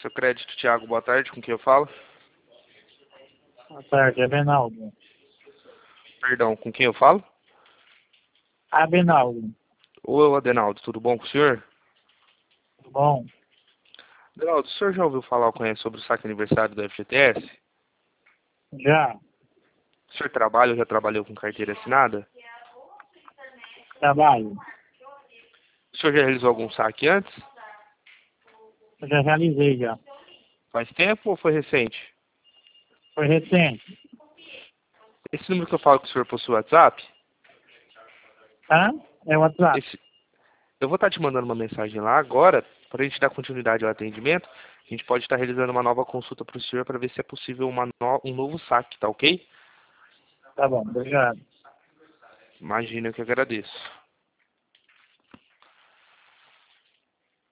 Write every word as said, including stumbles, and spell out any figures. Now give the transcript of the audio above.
Seu crédito, Thiago, boa tarde, com quem eu falo? Boa tarde, Abenaldo. Perdão, com quem eu falo? Abenaldo, Ô, Adenaldo, tudo bom com o senhor? tudo bom? Adenaldo, o senhor já ouviu falar ou conhece sobre o saque aniversário do F G T S? Já, O senhor trabalha ou já trabalhou com carteira assinada? trabalho. O senhor já realizou algum saque antes? Eu já realizei já. Faz tempo ou foi recente? Foi recente. Esse número que eu falo que o senhor possui WhatsApp? Tá? É o WhatsApp. Esse... Eu vou estar te mandando uma mensagem lá agora, para a gente dar continuidade ao atendimento. A gente pode estar realizando uma nova consulta para o senhor para ver se é possível uma no... um novo saque, tá ok? Tá bom, obrigado. Imagina, eu que agradeço.